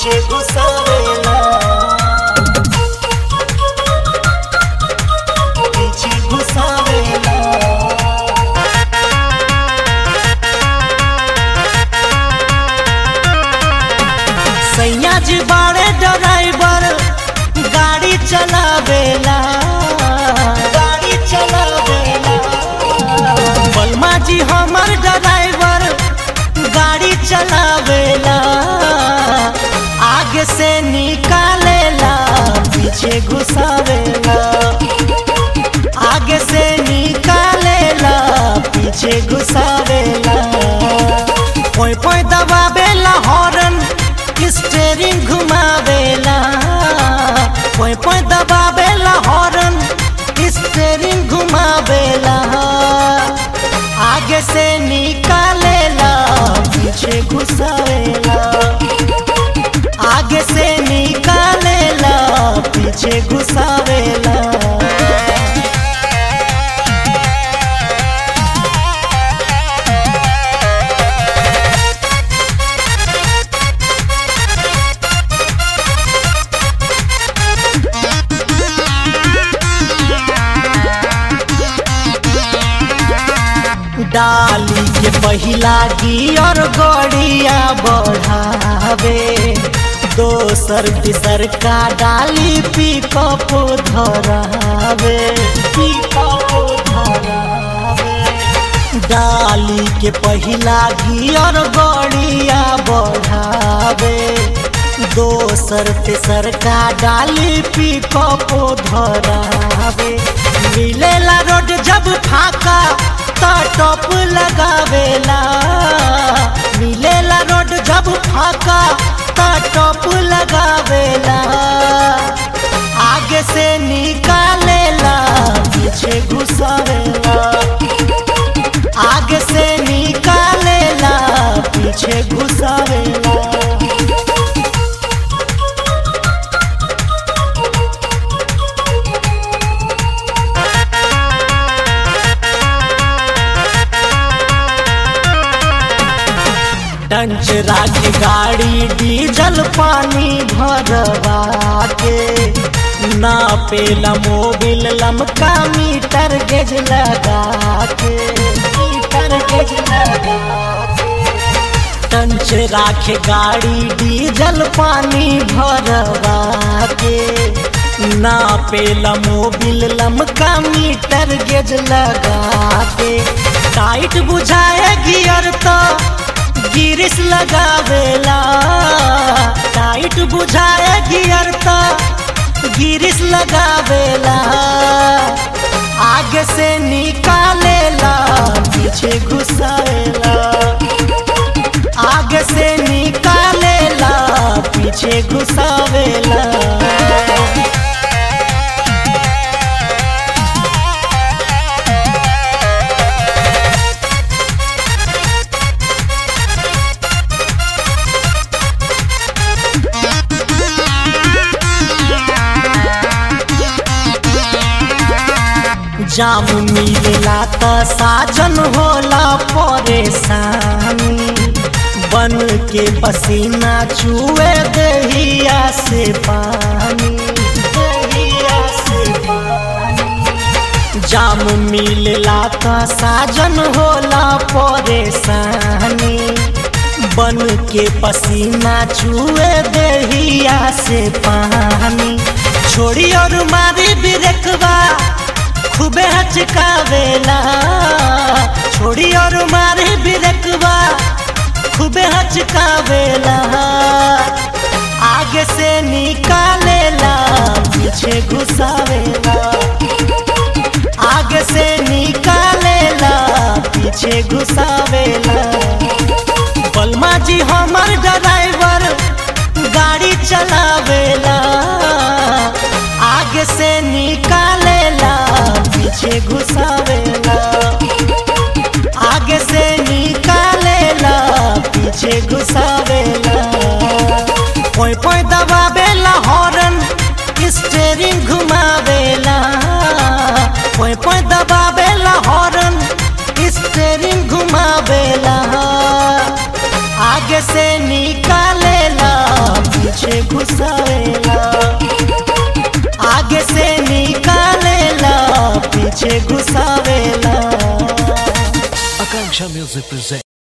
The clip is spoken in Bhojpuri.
पीछे घुसावेला पीछे घुसावेला। सैया जी बाड़े ड्राइवर गाड़ी चलावेला गाड़ी चलावेला। बलमा जी हमर ड्राइवर गाड़ी चलावेला आगे से निकालेला पीछे घुसावेला आगे से निकालेला पीछे घुसावेला। पोई पोई दबावेला हॉर्न स्टीयरिंग घुमावेला पोई पोई दबावेला हॉर्न स्टीयरिंग घुमावेला आगे से निकालेला पीछे घुसावेला आगे से निकालेला पीछे घुसावेला। डाली के पहिला गियर गड़िया बढ़ावे दोसर तीसर का डाली पिकअप धरावे पिकअप धरावे। डाली के पहिला गियर गड़िया बढ़ावे दोसर तीसर का डाली पिकअप धरावे। मिलेला रोड जब फाका टॉप लगावेला मिलेला रोड जब फाका टॉप लगावेला आगे से निकालेला पीछे घुसावेला आगे से निकालेला पीछे घुसावेला। टंच राखे गाड़ी डीजल पानी भरवा के ना पेला मोबिल लमका मीटर गेज लगा के मीटर गेज लगा के। टंच राखे गाड़ी डीजल पानी भरवा के ना पेला मोबिल लमका मीटर गेज लगा के। टाइट बुझाए गियर तो गिरिस लगावेला टाइट बुझाए गियर तो गिरिस लगावेला आगे से निकालेला पीछे घुसावेला आगे से निकालेला पीछे घुसावेला। जाम मिलेला त साजन होला परेशानी बन के पसीना चुए दहिया से पानी दहिया से पानी। जाम मिलेला त साजन होला परेशानी बन के पसीना चुए दहिया से पानी। छोड़ी और मारी बिरकवा खूबे हचकावेला छोड़ी और मारे बिरकवा खूबे हचकावेला आगे से निकालेला पीछे घुसावेला आगे से निकालेला पीछे घुसावेला। बलमा जी हमर ड्राइवर गाड़ी चलावेला आगे से निकालेला पीछे घुसावेला आगे से निकालेला पीछे घुसावेला। पोई पोई दबावेला हॉर्न स्टीयरिंग घुमावेला पोई पोई दबावेला हॉर्न स्टीयरिंग घुमावेला आगे से निकालेला घुसावेला। Akanksha Music presents